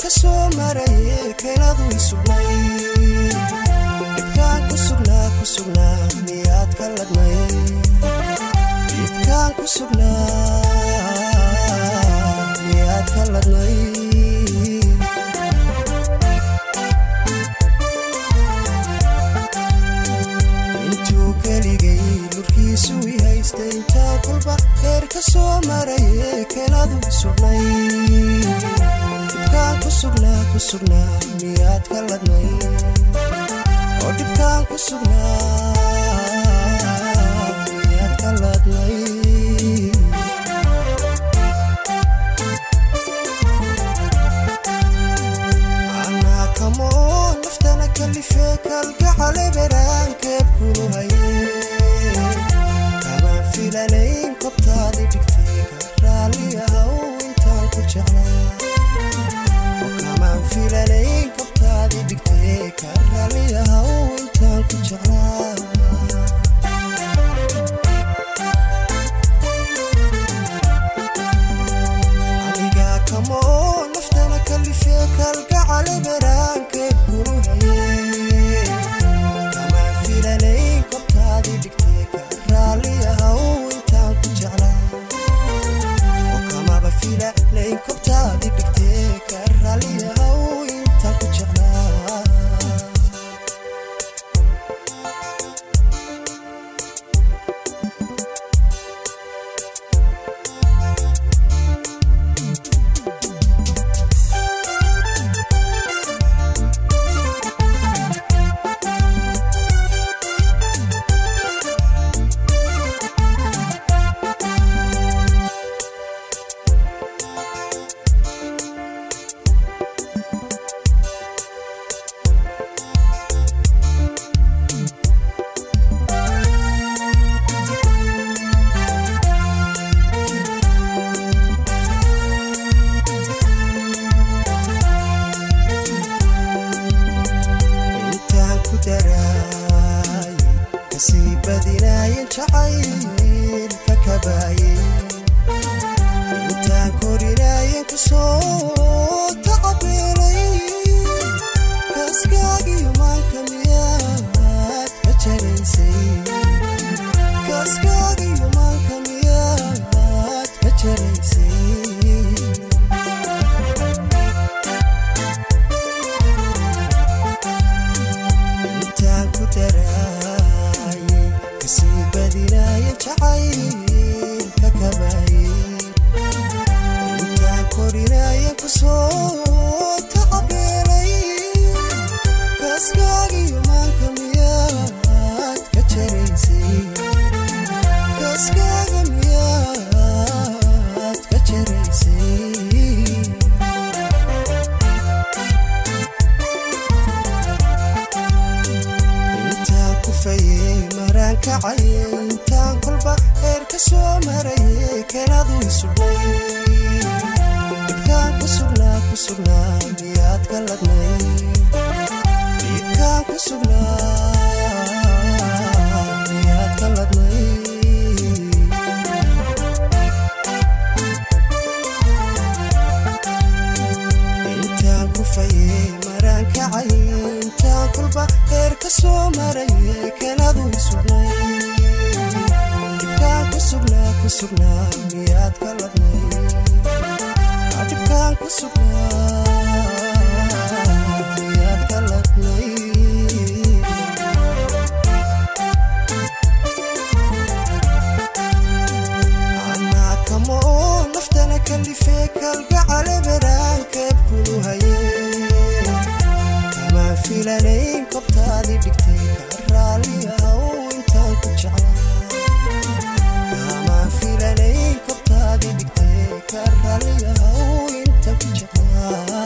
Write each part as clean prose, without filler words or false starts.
kasoo maray keenadu isugnay ibkaan ku sugnaa miyaad ka ladnay ibkaan ku sugnaa miyaad ka ladnay intuu keligay lurkiisu i haystay intaa kulba heer kasoo maray keenadu isugnay ku sugnaa miyaad ka ladnay oo dhibkaan ku sugnaa miyaad ka ladnay anaa kamoo naftana kalifee kalgacale beraankeeb kulu haye kamaan filanayn kobtaadi dhigtay ka raalli ahow intaan ku jeclaa filanayn kobtaadi dhigtay ka raalli ahow intaan ku jeclaa anigaa kamoo naftana kalifee kalgacale beraankeeb kulu haye kamaan filanayn kobtaadi dhigtay ka raalli ahow intaan ku jeclaa oo kamaba filanayn kobtaadi dhigtay ka raalli ahow badinaayen jacaylka kabaayey intaan korinaayen kusoo tacabeelay kaaskaagiyo maanka miyaad ka jaraysay kaaskaagiyo maanka miyaad ka jaraysay intaan ku daraaye kasii badinaayen jacaylka kabaayey intaan korinaayen kusoo tacabeelay kaaskaagiyo maanka miyaad ka jaraysay kaaskaaga miyaad ka jaraysay intaan kufayey maraan kacayey intaan kolba heer ka soo marayey keenadu isugnay ibkaan ku sugnaa miyaad ka ladnay ibkaan ku sugnaa miyaad ka ladnay intaan kufayey maraan kacayey intaan kolba heer ka soo marayey keenadu isugnay ibkaan ku sugnaa miyaad ka ladnay ibkaan ku sugnaa miyaad ka ladnay anaa kamoo naftana kalifee kalgacale beraankeeb kulu hayey kamaan filanayn kobtaadi dhigtay ka raalli ahow intaan ku jeclaa kamaan filanayn kobtaadi dhigtay ka raalli ahow intaan ku jeclaa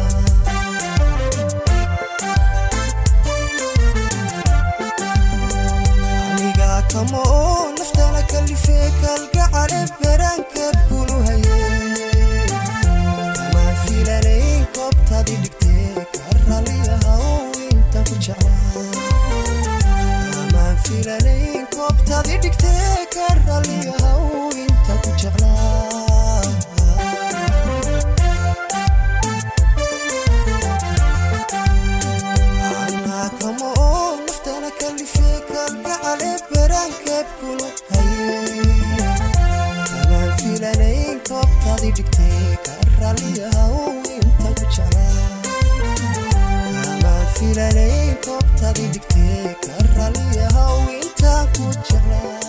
anigaa kamoo naftana kalifee kalgacale beraankeeb kulu hayey kamaan filanayn kobtaadi dhigtay ka raalli ahow intaan ku jeclaa kamaan filanayn kobtaadi dhigtay ka raalli ahow intaan ku jeclaa dhigtay karaliyaha inta ku jeclaa kama filanayn koobtaadii dhigtay karaliyaha inta ku jeclaa